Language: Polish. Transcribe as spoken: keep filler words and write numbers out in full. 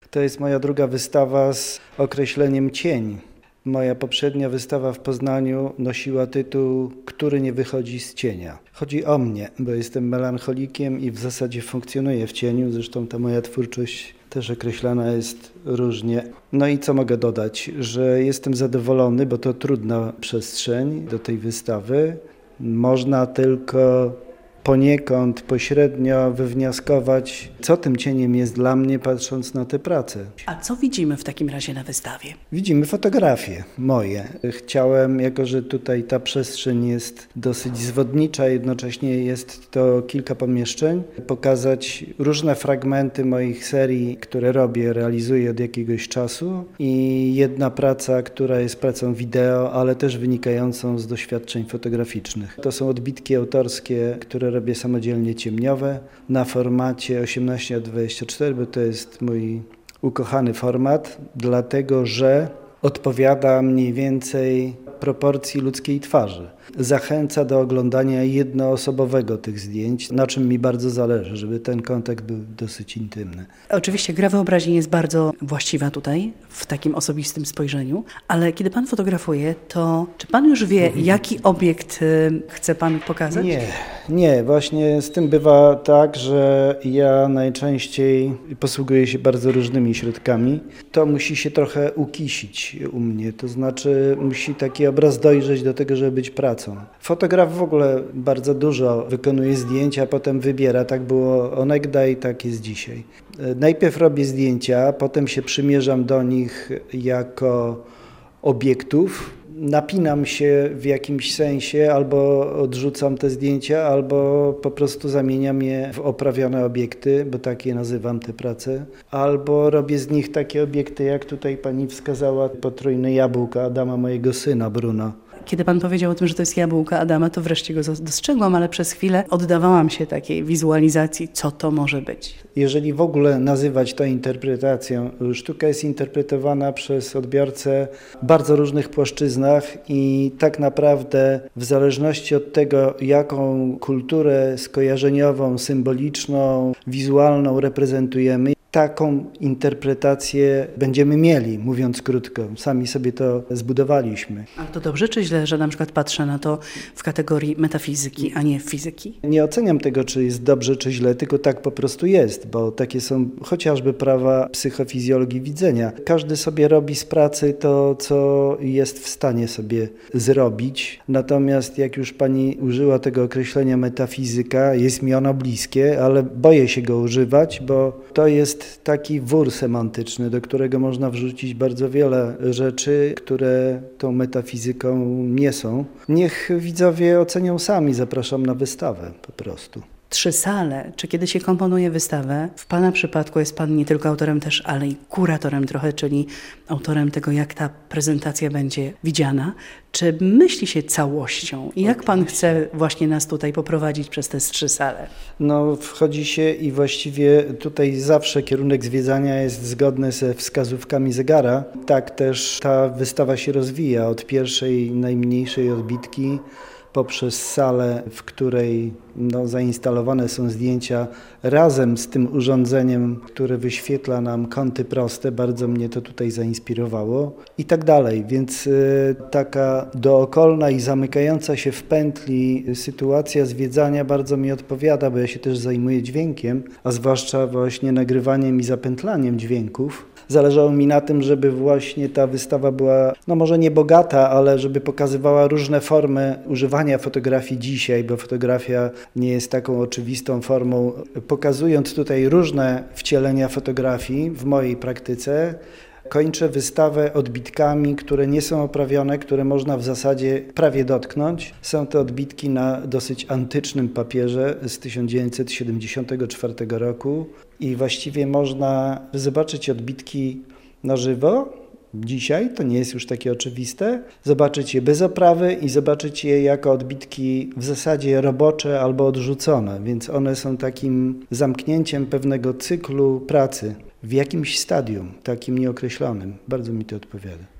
To jest moja druga wystawa z określeniem cień. Moja poprzednia wystawa w Poznaniu nosiła tytuł „Który nie wychodzi z cienia”. Chodzi o mnie, bo jestem melancholikiem i w zasadzie funkcjonuję w cieniu. Zresztą ta moja twórczość też określana jest różnie. No i co mogę dodać? Że jestem zadowolony, bo to trudna przestrzeń do tej wystawy. Można tylko poniekąd, pośrednio wywnioskować, co tym cieniem jest dla mnie, patrząc na tę pracę. A co widzimy w takim razie na wystawie? Widzimy fotografie moje. Chciałem, jako że tutaj ta przestrzeń jest dosyć zwodnicza, jednocześnie jest to kilka pomieszczeń, pokazać różne fragmenty moich serii, które robię, realizuję od jakiegoś czasu i jedna praca, która jest pracą wideo, ale też wynikającą z doświadczeń fotograficznych. To są odbitki autorskie, które robię samodzielnie ciemniowe na formacie osiemnaście na dwadzieścia cztery, bo to jest mój ukochany format, dlatego że odpowiada mniej więcej proporcji ludzkiej twarzy. Zachęca do oglądania jednoosobowego tych zdjęć, na czym mi bardzo zależy, żeby ten kontakt był dosyć intymny. Oczywiście gra wyobraźni jest bardzo właściwa tutaj, w takim osobistym spojrzeniu, ale kiedy pan fotografuje, to czy pan już wie, jaki obiekt chce pan pokazać? Nie, nie. Właśnie z tym bywa tak, że ja najczęściej posługuję się bardzo różnymi środkami. To musi się trochę ukisić u mnie, to znaczy musi taki obraz dojrzeć do tego, żeby być pracą. Fotograf w ogóle bardzo dużo wykonuje zdjęć, a potem wybiera. Tak było onegdaj, tak jest dzisiaj. Najpierw robię zdjęcia, potem się przymierzam do nich jako obiektów. Napinam się w jakimś sensie, albo odrzucam te zdjęcia, albo po prostu zamieniam je w oprawione obiekty, bo takie nazywam te prace. Albo robię z nich takie obiekty, jak tutaj pani wskazała, potrójne jabłka Adama, mojego syna Bruno. Kiedy pan powiedział o tym, że to jest jabłka Adama, to wreszcie go dostrzegłam, ale przez chwilę oddawałam się takiej wizualizacji, co to może być. Jeżeli w ogóle nazywać to interpretacją, sztuka jest interpretowana przez odbiorcę w bardzo różnych płaszczyznach i tak naprawdę w zależności od tego, jaką kulturę skojarzeniową, symboliczną, wizualną reprezentujemy, taką interpretację będziemy mieli, mówiąc krótko. Sami sobie to zbudowaliśmy. Ale to dobrze czy źle, że na przykład patrzę na to w kategorii metafizyki, a nie fizyki? Nie oceniam tego, czy jest dobrze, czy źle, tylko tak po prostu jest, bo takie są chociażby prawa psychofizjologii widzenia. Każdy sobie robi z pracy to, co jest w stanie sobie zrobić. Natomiast jak już pani użyła tego określenia metafizyka, jest mi ono bliskie, ale boję się go używać, bo to jest taki wór semantyczny, do którego można wrzucić bardzo wiele rzeczy, które tą metafizyką nie są. Niech widzowie ocenią sami, zapraszam na wystawę po prostu. Trzy sale. Czy kiedy się komponuje wystawę, w pana przypadku jest pan nie tylko autorem też, ale i kuratorem trochę, czyli autorem tego, jak ta prezentacja będzie widziana. Czy myśli się całością? I jak pan chce właśnie nas tutaj poprowadzić przez te trzy sale? No, wchodzi się i właściwie tutaj zawsze kierunek zwiedzania jest zgodny ze wskazówkami zegara. Tak też ta wystawa się rozwija od pierwszej, najmniejszej odbitki poprzez salę, w której no, zainstalowane są zdjęcia razem z tym urządzeniem, które wyświetla nam kąty proste. Bardzo mnie to tutaj zainspirowało i tak dalej. Więc y, taka dookolna i zamykająca się w pętli sytuacja zwiedzania bardzo mi odpowiada, bo ja się też zajmuję dźwiękiem, a zwłaszcza właśnie nagrywaniem i zapętlaniem dźwięków. Zależało mi na tym, żeby właśnie ta wystawa była, no może nie bogata, ale żeby pokazywała różne formy używania fotografii dzisiaj, bo fotografia nie jest taką oczywistą formą. Pokazując tutaj różne wcielenia fotografii w mojej praktyce, kończę wystawę odbitkami, które nie są oprawione, które można w zasadzie prawie dotknąć. Są to odbitki na dosyć antycznym papierze z tysiąc dziewięćset siedemdziesiątego czwartego roku i właściwie można zobaczyć odbitki na żywo. Dzisiaj to nie jest już takie oczywiste. Zobaczyć je bez oprawy i zobaczyć je jako odbitki w zasadzie robocze albo odrzucone, więc one są takim zamknięciem pewnego cyklu pracy w jakimś stadium, takim nieokreślonym. Bardzo mi to odpowiada.